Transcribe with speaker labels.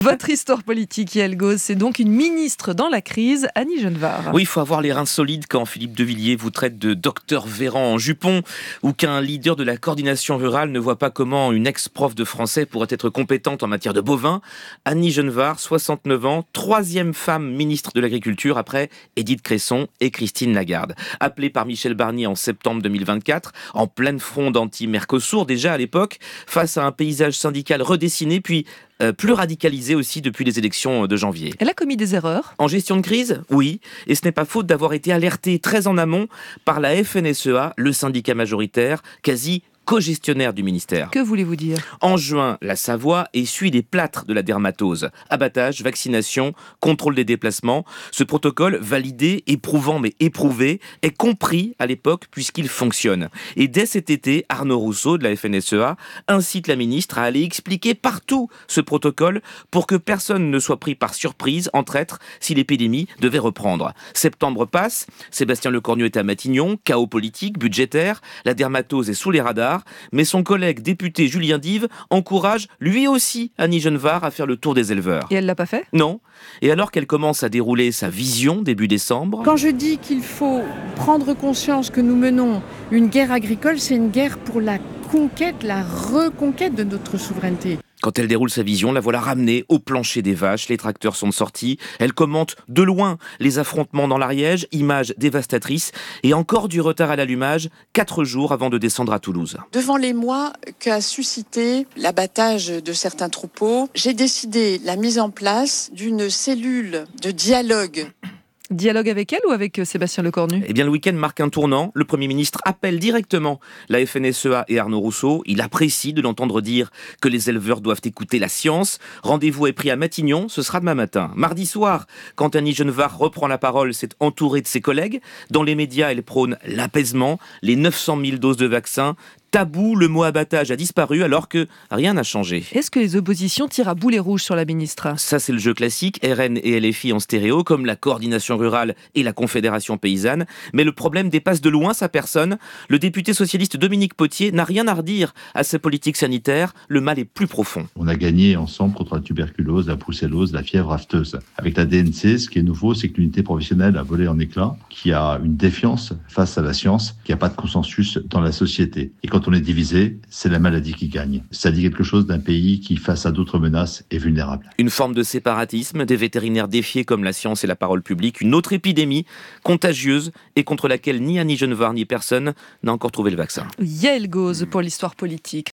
Speaker 1: Votre histoire politique, Yael Gauz, c'est donc une ministre dans la crise, Annie Genevard.
Speaker 2: Oui, il faut avoir les reins solides quand Philippe de Villiers vous traite de docteur Véran en jupon ou qu'un leader de la coordination rurale ne voit pas comment une ex-prof de français pourrait être compétente en matière de bovins. Annie Genevard, 69 ans, troisième femme ministre de l'Agriculture après Édith Cresson et Christine Lagarde. Appelée par Michel Barnier en septembre 2024, en pleine fronde anti-Mercosur déjà à l'époque, face à un paysage syndical redessiné puis plus radicalisé aussi depuis les élections de janvier.
Speaker 1: Elle a commis des erreurs ?
Speaker 2: En gestion de crise, oui, et ce n'est pas faute d'avoir été alertée très en amont par la FNSEA, le syndicat majoritaire, quasi co-gestionnaire du ministère.
Speaker 1: Que voulez-vous dire ?
Speaker 2: En juin, la Savoie essuie les plâtres de la dermatose. Abattage, vaccination, contrôle des déplacements. Ce protocole, validé, éprouvant mais éprouvé, est compris à l'époque puisqu'il fonctionne. Et dès cet été, Arnaud Rousseau de la FNSEA incite la ministre à aller expliquer partout ce protocole pour que personne ne soit pris par surprise en traître si l'épidémie devait reprendre. Septembre passe, Sébastien Lecornu est à Matignon, chaos politique, budgétaire, la dermatose est sous les radars, mais son collègue député Julien Dive encourage lui aussi Annie Genevard à faire le tour des éleveurs.
Speaker 1: Et elle l'a pas fait ?
Speaker 2: Non. Et alors qu'elle commence à dérouler sa vision début décembre...
Speaker 3: Quand je dis qu'il faut prendre conscience que nous menons une guerre agricole, c'est une guerre pour la conquête, la reconquête de notre souveraineté.
Speaker 2: Quand elle déroule sa vision, la voilà ramenée au plancher des vaches, les tracteurs sont sortis, elle commente de loin les affrontements dans l'Ariège, images dévastatrices, et encore du retard à l'allumage, 4 jours avant de descendre à Toulouse.
Speaker 3: Devant l'émoi qu'a suscité l'abattage de certains troupeaux, j'ai décidé la mise en place d'une cellule de dialogue.
Speaker 1: Dialogue avec elle ou avec Sébastien Lecornu ?
Speaker 2: Eh bien, le week-end marque un tournant. Le Premier ministre appelle directement la FNSEA et Arnaud Rousseau. Il apprécie de l'entendre dire que les éleveurs doivent écouter la science. Rendez-vous est pris à Matignon, ce sera demain matin. Mardi soir, quand Annie Genevard reprend la parole, c'est entourée de ses collègues. Dans les médias, elle prône l'apaisement, les 900 000 doses de vaccins. Tabou, le mot abattage a disparu alors que rien n'a changé.
Speaker 1: Est-ce que les oppositions tirent à boulet rouge sur la ministre ?
Speaker 2: Ça, c'est le jeu classique, RN et LFI en stéréo, comme la coordination rurale et la confédération paysanne. Mais le problème dépasse de loin sa personne. Le député socialiste Dominique Potier n'a rien à redire à sa politique sanitaire. Le mal est plus profond.
Speaker 4: On a gagné ensemble contre la tuberculose, la brucellose, la fièvre afteuse. Avec la DNC, ce qui est nouveau, c'est que l'unité professionnelle a volé en éclats, qui a une défiance face à la science, qui n'a pas de consensus dans la société. Et quand on est divisé, c'est la maladie qui gagne. Ça dit quelque chose d'un pays qui, face à d'autres menaces, est vulnérable.
Speaker 2: Une forme de séparatisme, des vétérinaires défiés comme la science et la parole publique, une autre épidémie contagieuse et contre laquelle ni Annie Genevard ni personne n'a encore trouvé le vaccin.
Speaker 1: Yael Gauz pour l'histoire politique.